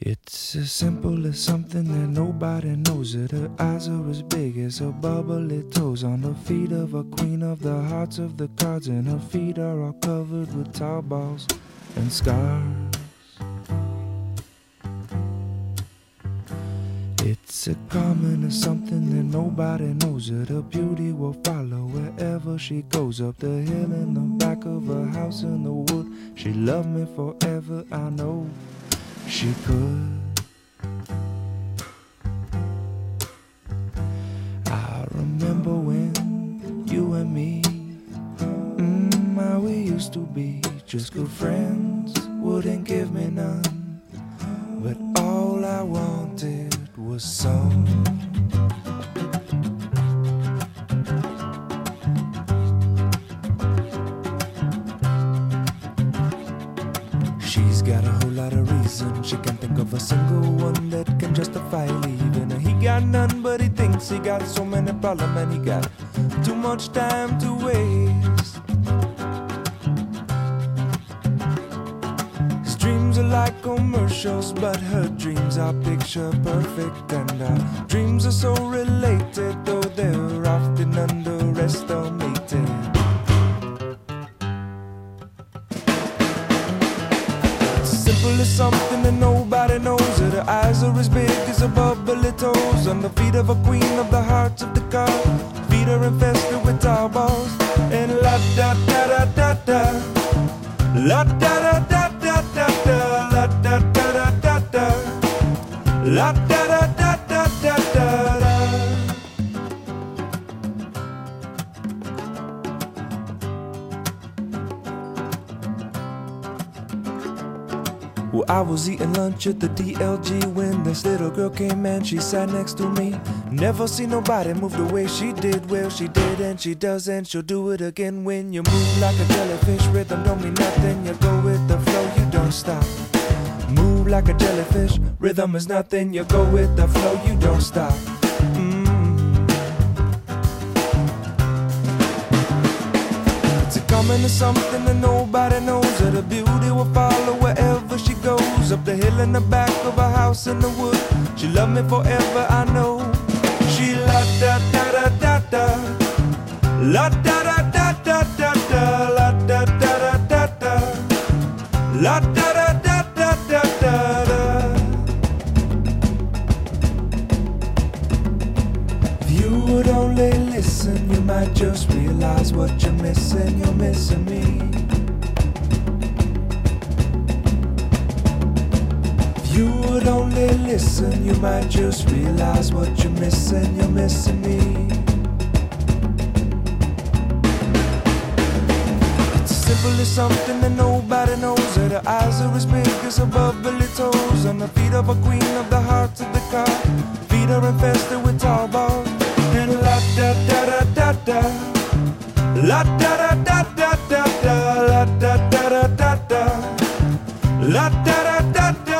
It's as simple as something that nobody knows it. Her eyes are as big as her bubbly toes. On the feet of a queen of the hearts of the cards, and her feet are all covered with tar balls and scars. It's a common as something that nobody knows it. Her beauty will follow wherever she goes. Up the hill in the back of her house in the wood. She loved me forever, I know she could. I remember when you and me, how we used to be just good friends, wouldn't give me none, but all I wanted was some. She's got a whole lot of reasons. She can't think of a single one that can justify leaving her. He got none, but he thinks he got so many problems, and he got too much time to waste. His dreams are like commercials, but her dreams are picture perfect, and our dreams are so related, though they're often underestimated. Simple as something that nobody knows it. Her eyes are as big as her bubbly toes. On the feet of a queen of the hearts of the car. Feet are infested with tar balls. And la da da da da da, la da da da da da da, la da da da da da, la da da da da da da. Well, I was eating lunch at the DLG when this little girl came and she sat next to me. Never seen nobody move the way she did. Well, she did and she does and she'll do it again. When you move like a jellyfish, rhythm don't mean nothing. You go with the flow, you don't stop. Move like a jellyfish, rhythm is nothing. You go with the flow, you don't stop. Coming to something that nobody knows, that her beauty will follow wherever she goes. Up the hill in the back of a house in the wood. She loved me forever, I know. She la da da da da da, la da da da da da da, la da da da da da, la da da da da da da. If you would only listen, you might just realize what you're missing. You're missing me. If you would only listen, you might just realize what you're missing. You're missing me. It's as simple as something that nobody knows. That her eyes are as big as her bubbly toes. On the feet of a queen of the hearts of the car. Feet are infested with tar balls. And la da da da da da, la da da da da da da, la da da da da da, la da da da da.